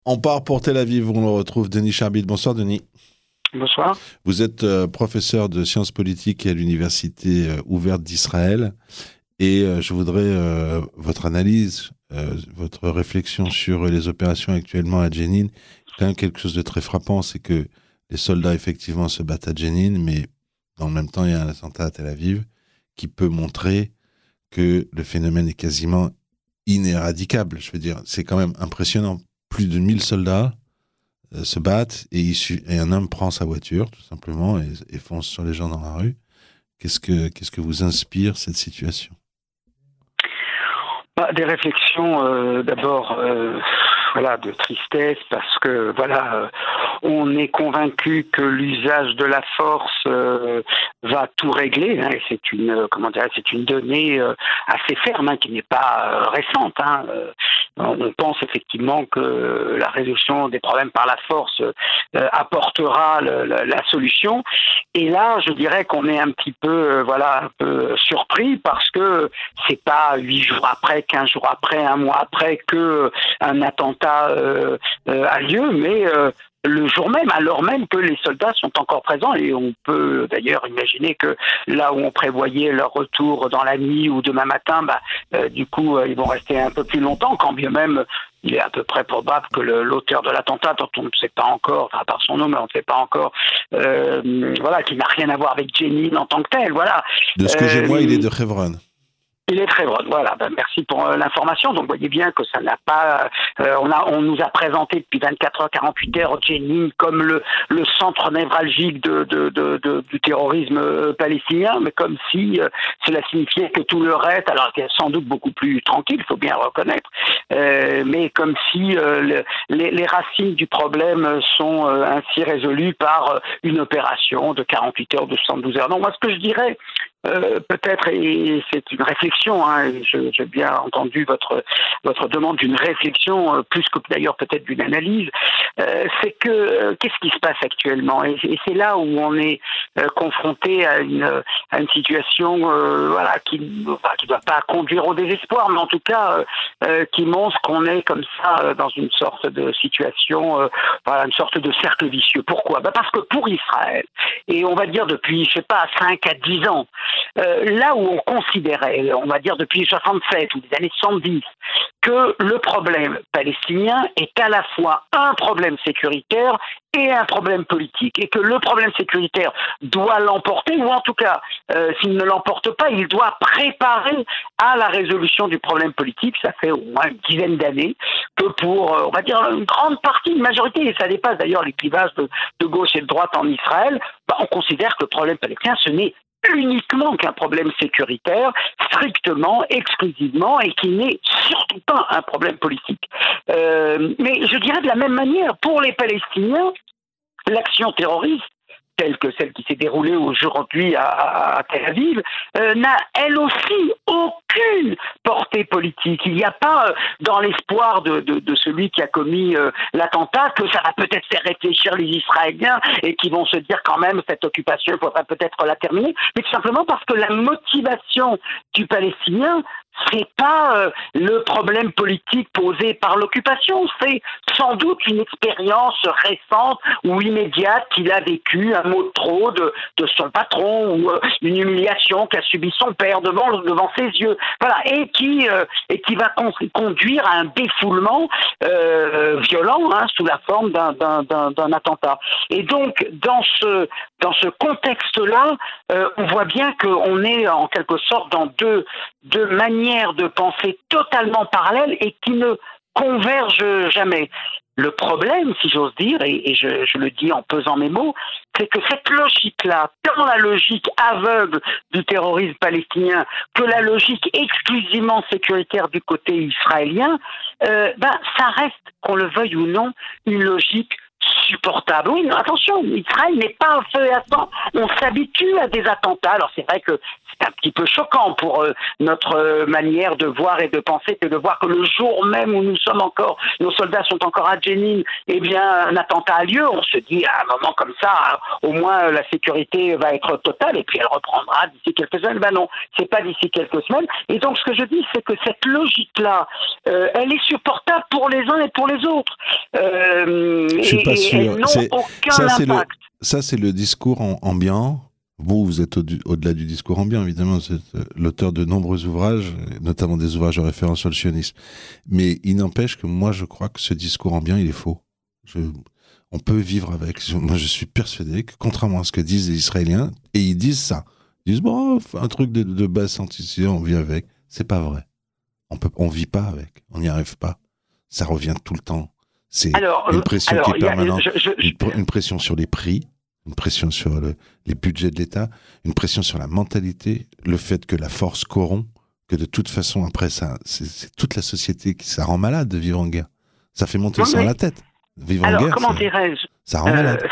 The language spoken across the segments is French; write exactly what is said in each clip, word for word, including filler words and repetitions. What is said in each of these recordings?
On part pour Tel Aviv, où on le retrouve Denis Charbit. Bonsoir Denis. Bonsoir. Vous êtes euh, professeur de sciences politiques à l'Université euh, ouverte d'Israël et euh, je voudrais euh, votre analyse, euh, votre réflexion sur les opérations actuellement à Jenin. C'est quand même quelque chose de très frappant, c'est que les soldats effectivement se battent à Jenin, mais dans le même temps il y a un attentat à Tel Aviv qui peut montrer que le phénomène est quasiment inéradicable. Je veux dire, c'est quand même impressionnant. Plus de mille soldats euh, se battent et, il, et un homme prend sa voiture, tout simplement, et, et fonce sur les gens dans la rue. Qu'est-ce que, qu'est-ce que vous inspire cette situation ? Bah, des réflexions, euh, d'abord, euh, voilà, de tristesse, parce que, voilà, euh, on est convaincu que l'usage de la force euh, va tout régler. Hein, et c'est une, euh, comment dire, c'est une donnée euh, assez ferme, hein, qui n'est pas euh, récente. Hein, euh, on pense effectivement que la résolution des problèmes par la force euh, apportera le, la, la solution. Et là, je dirais qu'on est un petit peu, euh, voilà, un peu surpris parce que c'est pas huit jours après, quinze jours après, un mois après que un attentat euh, euh, a lieu, mais euh, le jour même, alors même que les soldats sont encore présents, et on peut d'ailleurs imaginer que là où on prévoyait leur retour dans la nuit ou demain matin, bah, euh, du coup, euh, ils vont rester un peu plus longtemps, quand bien même il est à peu près probable que le, l'auteur de l'attentat, dont on ne sait pas encore, enfin, par son nom, mais on ne sait pas encore, euh, voilà, qui n'a rien à voir avec Jenin en tant que tel, voilà. De ce que j'ai, euh, moi, il est de Hebron. Il est très bon. Voilà. Ben, merci pour euh, l'information. Donc, vous voyez bien que ça n'a pas. Euh, on a, on nous a présenté depuis vingt-quatre heures, quarante-huit heures Jenin comme le le centre névralgique de, de, de, de du terrorisme euh, palestinien, mais comme si euh, cela signifiait que tout le reste, alors qu'il est sans doute beaucoup plus tranquille, il faut bien le reconnaître, euh, mais comme si euh, le, les, les racines du problème sont euh, ainsi résolues par euh, une opération de quarante-huit heures, de soixante-douze heures. Non, moi, ce que je dirais. Euh, peut-être, et c'est une réflexion, hein, je, j'ai bien entendu votre votre demande d'une réflexion, euh, plus que d'ailleurs peut-être d'une analyse, euh, c'est que euh, qu'est-ce qui se passe actuellement, et, et c'est là où on est euh, confronté à une à une situation euh, voilà qui enfin, qui doit pas conduire au désespoir, mais en tout cas euh, euh, qui montre qu'on est comme ça euh, dans une sorte de situation, euh, voilà, une sorte de cercle vicieux. Pourquoi ? Ben parce que pour Israël, et on va dire depuis je sais pas cinq à dix ans, Euh, là où on considérait, on va dire depuis soixante-sept ou les années soixante-dix, que le problème palestinien est à la fois un problème sécuritaire et un problème politique, et que le problème sécuritaire doit l'emporter, ou en tout cas, euh, s'il ne l'emporte pas, il doit préparer à la résolution du problème politique. Ça fait au moins une dizaine d'années que pour, euh, on va dire, une grande partie, une majorité, et ça dépasse d'ailleurs les clivages de, de gauche et de droite en Israël, bah, on considère que le problème palestinien, ce n'est uniquement qu'un problème sécuritaire, strictement, exclusivement, et qui n'est surtout pas un problème politique. Euh, mais je dirais de la même manière, pour les Palestiniens, l'action terroriste, telle que celle qui s'est déroulée aujourd'hui à, à, à Tel Aviv, euh, n'a elle aussi aucune portée politique. Il n'y a pas, euh, dans l'espoir de, de, de celui qui a commis euh, l'attentat, que ça va peut-être faire réfléchir les Israéliens et qui vont se dire quand même cette occupation, il faudra peut-être la terminer, mais tout simplement parce que la motivation du Palestinien, c'est pas euh, le problème politique posé par l'occupation, c'est sans doute une expérience récente ou immédiate qu'il a vécue, un mot de trop de, de son patron, ou euh, une humiliation qu'a subi son père devant, devant ses yeux, voilà, et qui, euh, et qui va con- conduire à un défoulement euh, violent, hein, sous la forme d'un, d'un, d'un, d'un attentat. Et donc, dans ce, dans ce contexte-là, euh, on voit bien qu'on est en quelque sorte dans deux, deux manières de penser totalement parallèles et qui ne convergent jamais. Le problème, si j'ose dire, et, et je, je le dis en pesant mes mots, c'est que cette logique-là, tant la logique aveugle du terrorisme palestinien que la logique exclusivement sécuritaire du côté israélien, euh, ben, ça reste, qu'on le veuille ou non, une logique supportable. Oui, non, attention, Israël n'est pas un feu et à sang. On s'habitue à des attentats. Alors c'est vrai que c'est un petit peu choquant pour euh, notre euh, manière de voir et de penser que de voir que le jour même où nous sommes encore, nos soldats sont encore à Jenin, eh bien un attentat a lieu. On se dit à un moment comme ça, hein, au moins la sécurité va être totale et puis elle reprendra d'ici quelques semaines. Ben non, c'est pas d'ici quelques semaines. Et donc ce que je dis, c'est que cette logique-là, euh, elle est supportable pour les uns et pour les autres. Euh, je suis et, pas sûr. Et elles n'ont c'est, aucun ça, c'est impact. le, ça, c'est le discours en, ambiant. Vous, vous êtes au, au-delà du discours ambiant, évidemment. Vous êtes euh, l'auteur de nombreux ouvrages, notamment des ouvrages de référence sur le sionisme. Mais il n'empêche que moi, je crois que ce discours ambiant, il est faux. Je, on peut vivre avec. Moi, je suis persuadé que, contrairement à ce que disent les Israéliens, et ils disent ça, ils disent, bon, un truc de, de base scientifique, on vit avec. C'est pas vrai. On peut, on vit pas avec. On n'y arrive pas. Ça revient tout le temps. C'est alors, une pression alors, qui est permanente, a, je, je, je... Une, une pression sur les prix, une pression sur le, les budgets de l'État, une pression sur la mentalité, le fait que la force corrompt, que de toute façon, après, ça, c'est, c'est toute la société qui ça rend malade de vivre en guerre. Ça fait monter ça à la tête. Vivre alors, en guerre, comment ça, dirais-je ça rend euh... malade.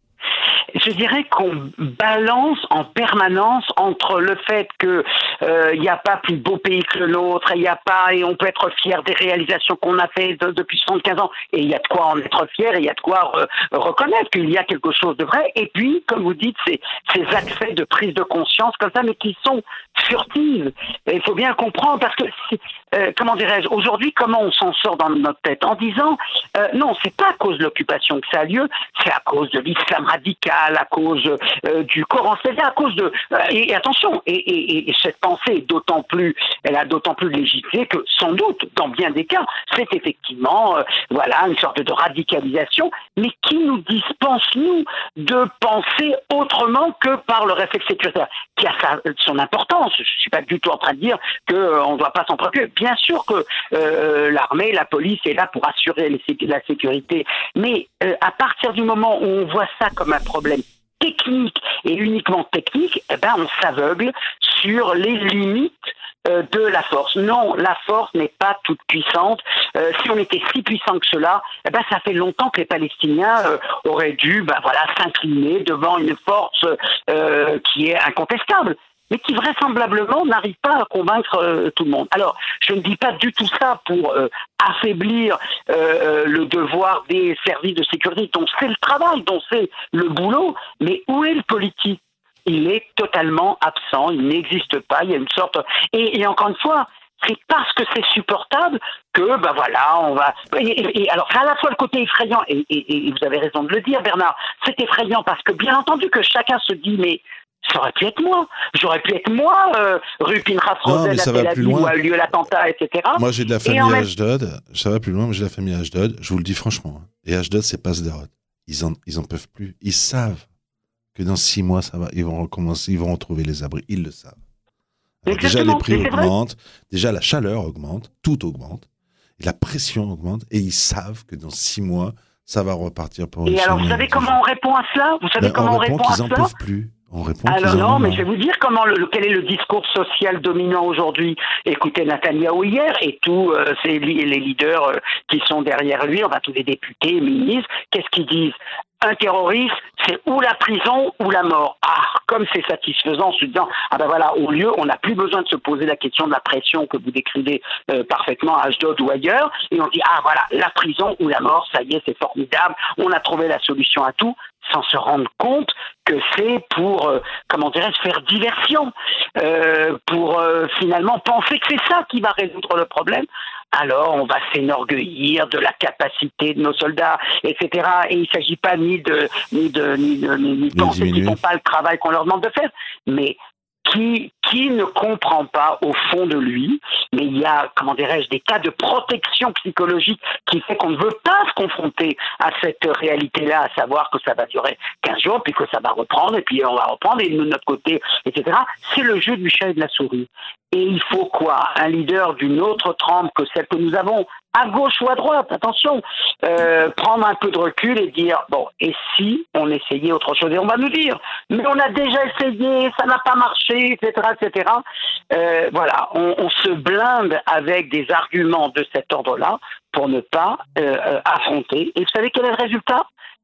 Je dirais qu'on balance en permanence entre le fait que euh, il n'y a pas plus beau pays que le nôtre, il n'y a pas, et on peut être fier des réalisations qu'on a fait de, depuis soixante-quinze ans, et il y a de quoi en être fier, et il y a de quoi re, reconnaître qu'il y a quelque chose de vrai, et puis, comme vous dites, ces, ces accès de prise de conscience comme ça, mais qui sont furtives. Il faut bien comprendre, parce que, euh, comment dirais-je, aujourd'hui, comment on s'en sort dans notre tête en disant, euh, non, c'est pas à cause de l'occupation que ça a lieu, c'est à cause de l'islam radical, à cause euh, du Coran, c'est-à-dire à cause de euh, et, et attention, et, et, et cette pensée est d'autant plus, elle a d'autant plus de légitimité que sans doute, dans bien des cas, c'est effectivement, euh, voilà, une sorte de radicalisation, mais qui nous dispense nous de penser autrement que par le réflexe sécuritaire, qui a sa, son importance. Je suis pas du tout en train de dire que euh, on doit pas s'en préoccuper. Bien sûr que euh, l'armée, la police est là pour assurer les, la sécurité, mais euh, à partir du moment où on voit ça comme un problème technique et uniquement technique, eh ben on s'aveugle sur les limites euh, de la force. Non, la force n'est pas toute puissante. Euh, si on était si puissant que cela, eh ben ça fait longtemps que les Palestiniens euh, auraient dû, ben voilà, s'incliner devant une force euh, qui est incontestable, mais qui vraisemblablement n'arrive pas à convaincre euh, tout le monde. Alors, je ne dis pas du tout ça pour euh, affaiblir euh, le devoir des services de sécurité, dont c'est le travail, dont c'est le boulot, mais où est le politique ? Il est totalement absent, il n'existe pas, il y a une sorte... Et, et encore une fois, c'est parce que c'est supportable que, ben voilà, on va... Et, et, et alors, c'est à la fois le côté effrayant, et, et, et vous avez raison de le dire, Bernard, c'est effrayant parce que, bien entendu, que chacun se dit, mais... ça aurait pu être moi. J'aurais pu être moi, euh, rue Pinchas Rosen à Tel Aviv où a eu lieu l'attentat, et cetera. Moi, j'ai de la famille à Ashdod. Même... Ça va plus loin, mais j'ai de la famille à Ashdod. Je vous le dis franchement. Et Ashdod, c'est pas Sderot. Ils en, ils en peuvent plus. Ils savent que dans six mois, ça va. Ils vont recommencer. Ils vont retrouver les abris. Ils le savent. Alors, déjà, les prix augmentent. Déjà, la chaleur augmente. Tout augmente. Et la pression augmente. Et ils savent que dans six mois, ça va repartir pour une Et alors, vous savez comment on répond à cela? Vous savez ben, comment on, on répond, répond à cela? Ils en peuvent plus. On répond Alors non, mais je vais vous dire comment le, le, quel est le discours social dominant aujourd'hui. Écoutez Netanyahou hier et tous euh, ces, les leaders euh, qui sont derrière lui, enfin tous les députés, ministres, qu'est-ce qu'ils disent? Un terroriste, c'est ou la prison ou la mort. Ah, comme c'est satisfaisant en se disant, ah ben voilà, au lieu, on n'a plus besoin de se poser la question de la pression que vous décrivez euh, parfaitement à Ashdod ou ailleurs, et on dit, ah voilà, la prison ou la mort, ça y est, c'est formidable, on a trouvé la solution à tout, sans se rendre compte que c'est pour, euh, comment dirais-je, faire diversion, euh, pour euh, finalement penser que c'est ça qui va résoudre le problème. Alors on va s'enorgueillir de la capacité de nos soldats, et cetera. Et il ne s'agit pas ni de ni de ni de ni, ni de penser qu'ils ne font pas le travail qu'on leur demande de faire, mais qui qui ne comprend pas au fond de lui, mais il y a, comment dirais-je, des cas de protection psychologique qui fait qu'on ne veut pas se confronter à cette réalité-là, à savoir que ça va durer quinze jours, puis que ça va reprendre, et puis on va reprendre, et nous, de notre côté, et cetera. C'est le jeu du chat et de la souris. Et il faut quoi? Un leader d'une autre trempe que celle que nous avons, à gauche ou à droite, attention, euh, prendre un peu de recul et dire, bon, et si on essayait autre chose? Et on va nous dire, mais on a déjà essayé, ça n'a pas marché, et cetera, et cetera. Euh, voilà, on, on se blinde avec des arguments de cet ordre-là pour ne pas euh, affronter. Et vous savez quel est le résultat?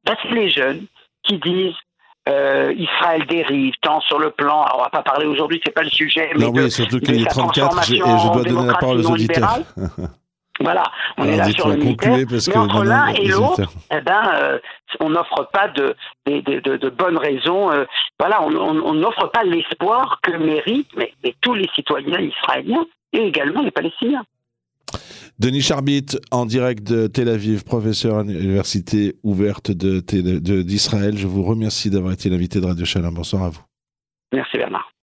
ben, c'est les jeunes qui disent euh, Israël dérive, tant sur le plan, alors on va pas parler aujourd'hui, c'est pas le sujet, mais non, de, oui, surtout qu'il de est sa trente-quatre et je transformation dois en donner la parole aux démocratie auditeurs. non-libérale. Voilà, on Alors, est là dites-moi, sur le militaire, parce mais que entre l'un et les l'autre, auditeurs- eh ben, euh, on n'offre pas de, de, de, de, de bonnes raisons. Euh, voilà, on on n'offre pas l'espoir que méritent mais, mais tous les citoyens israéliens et également les Palestiniens. Denis Charbit, en direct de Tel Aviv, professeur à l'université ouverte de, de, d'Israël. Je vous remercie d'avoir été l'invité de Radio Shalom. Bonsoir à vous. Merci Bernard.